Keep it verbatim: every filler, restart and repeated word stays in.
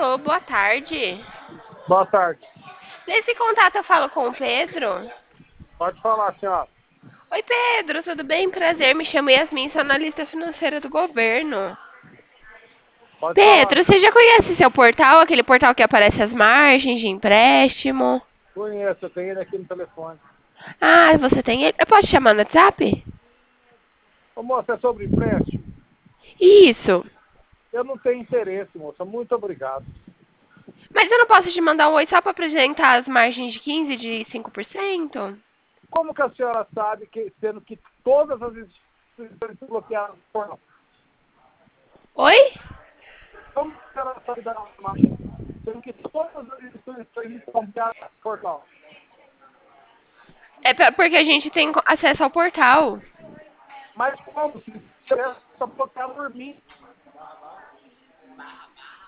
Alô, boa tarde. Boa tarde. Nesse contato eu falo com o Pedro. Pode falar, senhora. Oi, Pedro, tudo bem? Prazer, me chamo Yasmin, sou analista financeira do governo. Pode falar. Pedro, você já conhece seu portal, aquele portal que aparece as margens de empréstimo? Conheço, eu tenho ele aqui no telefone. Ah, você tem ele? Eu posso te chamar no WhatsApp? Ô, moça, é sobre empréstimo? Isso. Eu não tenho interesse, moça. Muito obrigado. Mas eu não posso te mandar um oi só para apresentar as margens de quinze de cinco por cento? Como que a senhora sabe que, sendo que todas as instituições bloquearam o portal? Oi? Como que a senhora sabe da margem? Sendo que todas as instituições bloquearam o portal? É pra- porque a gente tem co- acesso ao portal. Mas como se tivesse bloqueado por mim?